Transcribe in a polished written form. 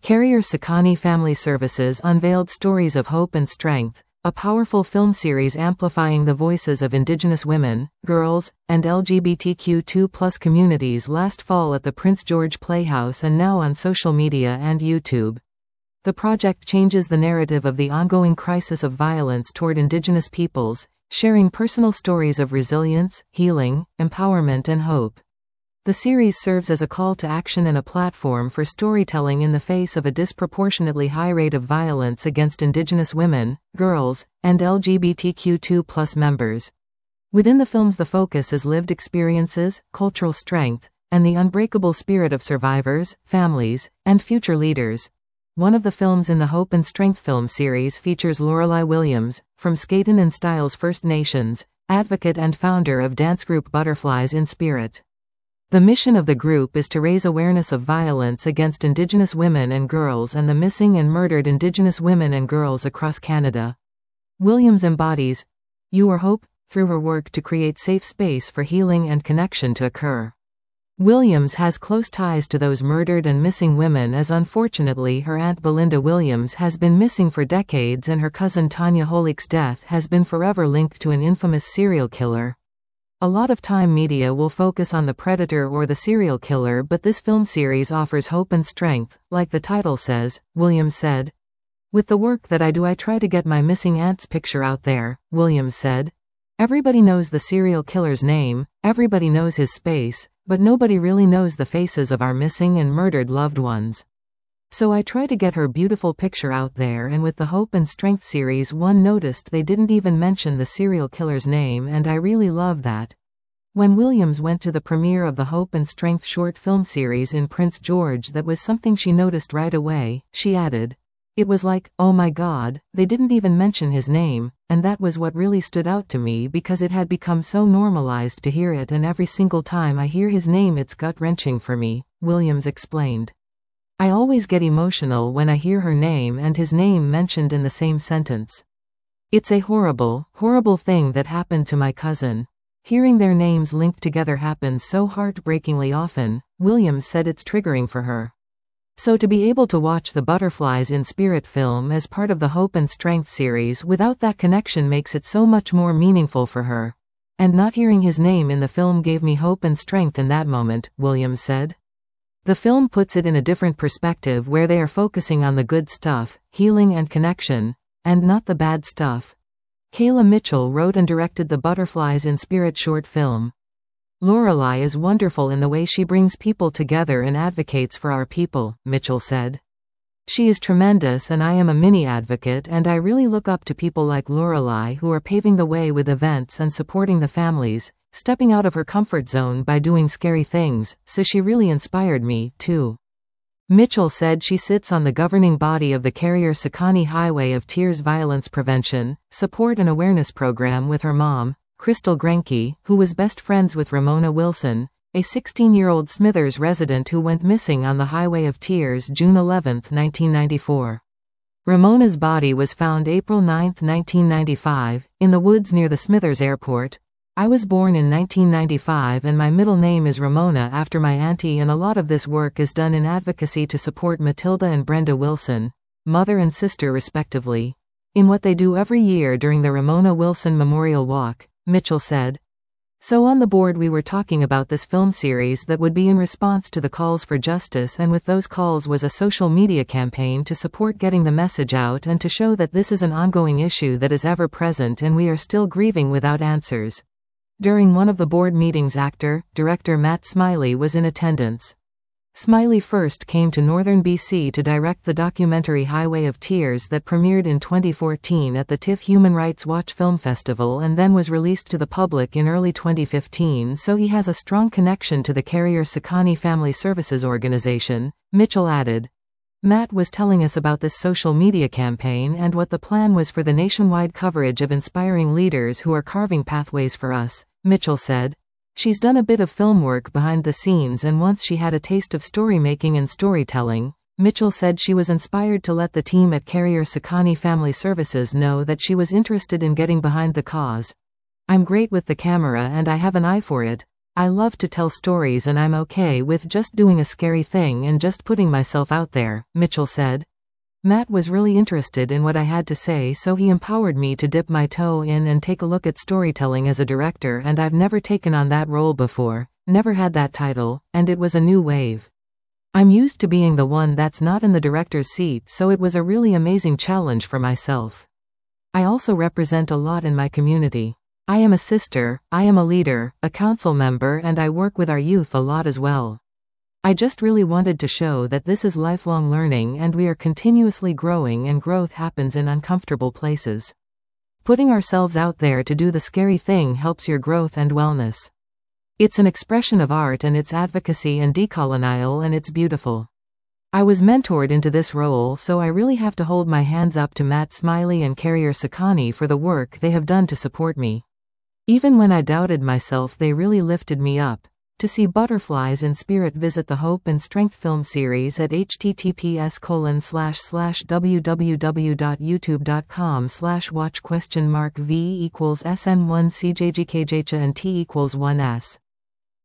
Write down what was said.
Carrier Sakani Family Services unveiled Stories of Hope and Strength, a powerful film series amplifying the voices of Indigenous women, girls, and LGBTQ2+ communities last fall at the Prince George Playhouse and now on social media and YouTube. The project changes the narrative of the ongoing crisis of violence toward Indigenous peoples, sharing personal stories of resilience, healing, empowerment and hope. The series serves as a call to action and a platform for storytelling in the face of a disproportionately high rate of violence against Indigenous women, girls, and LGBTQ2+ members. Within the films, the focus is lived experiences, cultural strength, and the unbreakable spirit of survivors, families, and future leaders. One of the films in the Hope and Strength film series features Lorelei Williams, from Skaton and Styles First Nations, advocate and founder of dance group Butterflies in Spirit. The mission of the group is to raise awareness of violence against Indigenous women and girls and the missing and murdered Indigenous women and girls across Canada. Williams embodies your hope through her work to create safe space for healing and connection to occur. Williams has close ties to those murdered and missing women, as unfortunately her aunt Belinda Williams has been missing for decades and her cousin Tanya Holik's death has been forever linked to an infamous serial killer. A lot of time media will focus on the predator or the serial killer, but this film series offers hope and strength, like the title says, Williams said. With the work that I do, I try to get my missing aunt's picture out there, Williams said. Everybody knows the serial killer's name, everybody knows his space, but nobody really knows the faces of our missing and murdered loved ones. So I try to get her beautiful picture out there, and with the Hope and Strength series, one noticed they didn't even mention the serial killer's name, and I really love that. When Williams went to the premiere of the Hope and Strength short film series in Prince George, that was something she noticed right away, she added. It was like, oh my God, they didn't even mention his name, and that was what really stood out to me because it had become so normalized to hear it, and every single time I hear his name it's gut-wrenching for me, Williams explained. I always get emotional when I hear her name and his name mentioned in the same sentence. It's a horrible, horrible thing that happened to my cousin. Hearing their names linked together happens so heartbreakingly often, Williams said it's triggering for her. So to be able to watch the Butterflies in Spirit film as part of the Hope and Strength series without that connection makes it so much more meaningful for her. And not hearing his name in the film gave me hope and strength in that moment, Williams said. The film puts it in a different perspective where they are focusing on the good stuff, healing and connection, and not the bad stuff. Kayla Mitchell wrote and directed the Butterflies in Spirit short film. Lorelei is wonderful in the way she brings people together and advocates for our people, Mitchell said. She is tremendous, and I am a mini advocate, and I really look up to people like Lorelei who are paving the way with events and supporting the families, stepping out of her comfort zone by doing scary things, so she really inspired me, too. Mitchell said she sits on the governing body of the Carrier Sakani Highway of Tears Violence Prevention, Support and Awareness Program with her mom, Crystal Grenke, who was best friends with Ramona Wilson, a 16-year-old Smithers resident who went missing on the Highway of Tears June 11, 1994. Ramona's body was found April 9, 1995, in the woods near the Smithers Airport. I was born in 1995 and my middle name is Ramona after my auntie, and a lot of this work is done in advocacy to support Matilda and Brenda Wilson, mother and sister respectively, in what they do every year during the Ramona Wilson Memorial Walk, Mitchell said. So on the board we were talking about this film series that would be in response to the calls for justice, and with those calls was a social media campaign to support getting the message out and to show that this is an ongoing issue that is ever present and we are still grieving without answers. During one of the board meetings, director Matt Smiley was in attendance. Smiley first came to Northern BC to direct the documentary Highway of Tears that premiered in 2014 at the TIFF Human Rights Watch Film Festival and then was released to the public in early 2015, so he has a strong connection to the Carrier Sakani Family Services organization, Mitchell added. Matt was telling us about this social media campaign and what the plan was for the nationwide coverage of inspiring leaders who are carving pathways for us, Mitchell said. She's done a bit of film work behind the scenes, and once she had a taste of story-making and storytelling, Mitchell said she was inspired to let the team at Carrier Sakani Family Services know that she was interested in getting behind the cause. I'm great with the camera and I have an eye for it. I love to tell stories and I'm okay with just doing a scary thing and just putting myself out there, Mitchell said. Matt was really interested in what I had to say, so he empowered me to dip my toe in and take a look at storytelling as a director, and I've never taken on that role before, never had that title, and it was a new wave. I'm used to being the one that's not in the director's seat, so it was a really amazing challenge for myself. I also represent a lot in my community. I am a sister, I am a leader, a council member, and I work with our youth a lot as well. I just really wanted to show that this is lifelong learning and we are continuously growing, and growth happens in uncomfortable places. Putting ourselves out there to do the scary thing helps your growth and wellness. It's an expression of art and it's advocacy and decolonial, and it's beautiful. I was mentored into this role, so I really have to hold my hands up to Matt Smiley and Carrier Sakani for the work they have done to support me. Even when I doubted myself, they really lifted me up. To see Butterflies in Spirit, visit the Hope and Strength film series at https://www.youtube.com/watch?v=SN1CJGKJCHA and T=1S.